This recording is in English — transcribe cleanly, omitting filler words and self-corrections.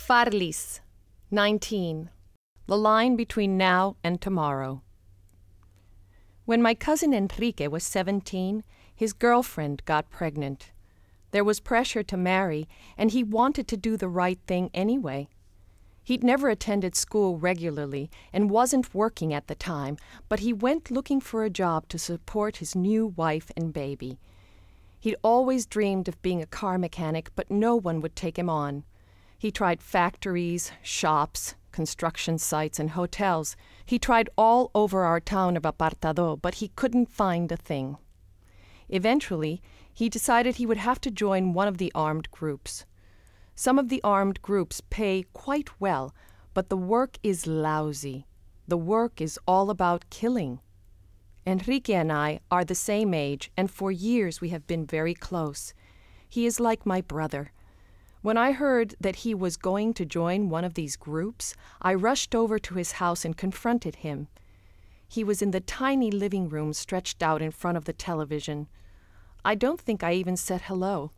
Farlis, 19. The line between now and tomorrow. When my cousin Enrique was 17, his girlfriend got pregnant. There was pressure to marry, and he wanted to do the right thing anyway. He'd never attended school regularly and wasn't working at the time, but he went looking for a job to support his new wife and baby. He'd always dreamed of being a car mechanic, but no one would take him on. He tried factories, shops, construction sites, and hotels. He tried all over our town of Apartado, but he couldn't find a thing. Eventually, he decided he would have to join one of the armed groups. Some of the armed groups pay quite well, but the work is lousy. The work is all about killing. Enrique and I are the same age, and for years we have been very close. He is like my brother. When I heard that he was going to join one of these groups, I rushed over to his house and confronted him. He was in the tiny living room stretched out in front of the television. I don't think I even said hello.